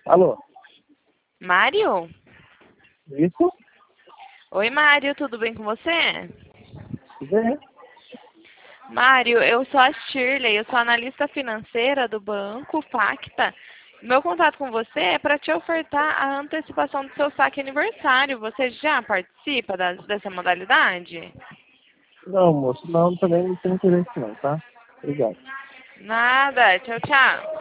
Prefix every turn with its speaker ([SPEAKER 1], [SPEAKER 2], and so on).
[SPEAKER 1] Alô?
[SPEAKER 2] Mário?
[SPEAKER 1] Isso?
[SPEAKER 2] Oi, Mário, tudo bem com você?
[SPEAKER 1] Vê.
[SPEAKER 2] Mário, eu sou a Shirley, eu sou analista financeira do Banco Facta. Meu contato com você é para te ofertar a antecipação do seu saque aniversário. Você já participa dessa modalidade?
[SPEAKER 1] Não, moço, não, também não tem interesse não, tá? Obrigado.
[SPEAKER 2] Nada, tchau, tchau.